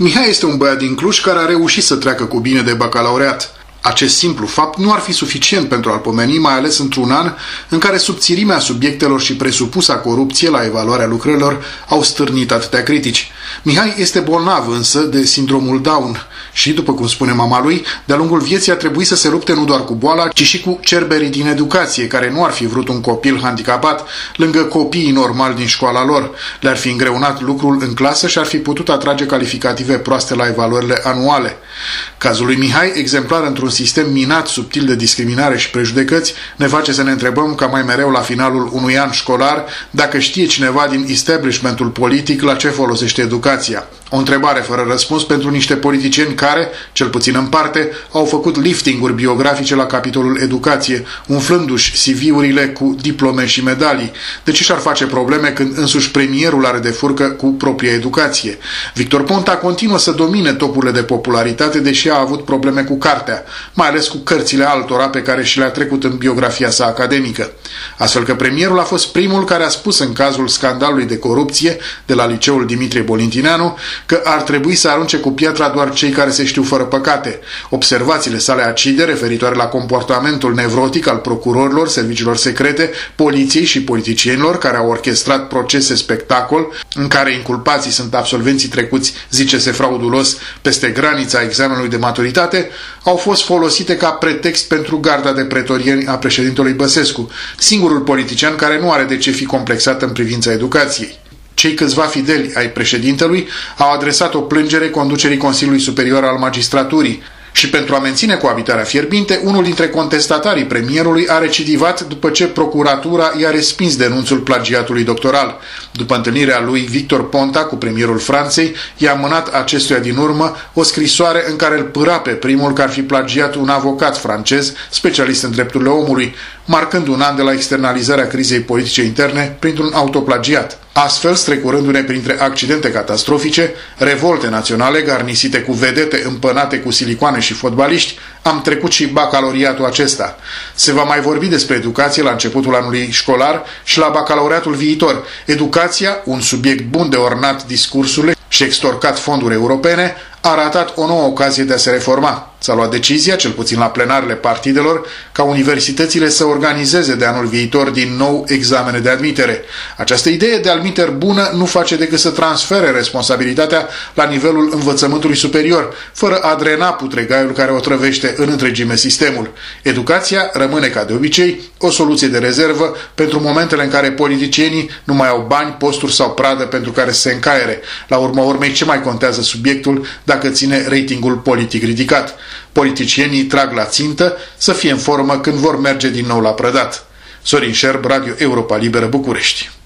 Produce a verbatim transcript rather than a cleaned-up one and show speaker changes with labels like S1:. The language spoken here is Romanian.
S1: Mihai este un băiat din Cluj care a reușit să treacă cu bine de bacalaureat. Acest simplu fapt nu ar fi suficient pentru a-l pomeni, mai ales într-un an în care subțirimea subiectelor și presupusa corupție la evaluarea lucrărilor au stârnit atâtea critici. Mihai este bolnav însă de sindromul Down și, după cum spune mama lui, de-a lungul vieții a trebuit să se lupte nu doar cu boala, ci și cu cerberii din educație, care nu ar fi vrut un copil handicapat lângă copiii normali din școala lor. Le-ar fi îngreunat lucrul în clasă și ar fi putut atrage calificative proaste la evaluările anuale. Cazul lui Mihai, exemplar într-un sistem minat subtil de discriminare și prejudecăți, ne face să ne întrebăm ca mai mereu la finalul unui an școlar dacă știe cineva din establishmentul politic la ce folosește educația. O întrebare fără răspuns pentru niște politicieni care, cel puțin în parte, au făcut liftinguri biografice la capitolul educație, umflându-și C V-urile cu diplome și medalii. De ce și-ar face probleme când însuși premierul are de furcă cu propria educație? Victor Ponta continuă să domine topurile de popularitate, deși a avut probleme cu cartea, mai ales cu cărțile altora pe care și le-a trecut în biografia sa academică. Astfel că premierul a fost primul care a spus în cazul scandalului de corupție de la liceul Dimitrie Bolintineanu că ar trebui să arunce cu piatra doar cei care se știu fără păcate. Observațiile sale acide referitoare la comportamentul nevrotic al procurorilor, serviciilor secrete, poliției și politicienilor care au orchestrat procese spectacol în care inculpații sunt absolvenții trecuți, zice-se fraudulos, peste granița examenului de maturitate, au fost folosite ca pretext pentru garda de pretorieni a președintelui Băsescu, singurul politician care nu are de ce fi complexat în privința educației. Cei câțiva fideli ai președintelui au adresat o plângere conducerii Consiliului Superior al Magistraturii și pentru a menține coabitarea fierbinte, unul dintre contestatarii premierului a recidivat după ce procuratura i-a respins denunțul plagiatului doctoral. După întâlnirea lui Victor Ponta cu premierul Franței, i-a amânat acestuia din urmă o scrisoare în care îl pâra pe primul că ar fi plagiat un avocat francez, specialist în drepturile omului, marcând un an de la externalizarea crizei politice interne printr-un autoplagiat. Astfel, strecurându-ne printre accidente catastrofice, revolte naționale garnisite cu vedete împănate cu silicoane și fotbaliști, am trecut și bacalaureatul acesta. Se va mai vorbi despre educație la începutul anului școlar și la bacalaureatul viitor. Educația, un subiect bun de ornat discursurile și extorcat fonduri europene, a ratat o nouă ocazie de a se reforma. S-a luat decizia, cel puțin la plenarele partidelor, ca universitățile să organizeze de anul viitor din nou examene de admitere. Această idee de admitere bună nu face decât să transfere responsabilitatea la nivelul învățământului superior, fără a drena putregaiul care o trăvește în întregime sistemul. Educația rămâne, ca de obicei, o soluție de rezervă pentru momentele în care politicienii nu mai au bani, posturi sau pradă pentru care să se încaiere. La urma urmei, ce mai contează subiectul dacă ține ratingul politic ridicat? Politicienii trag la țintă să fie în formă când vor merge din nou la prădat. Sorin Șerb, Radio Europa Liberă, București.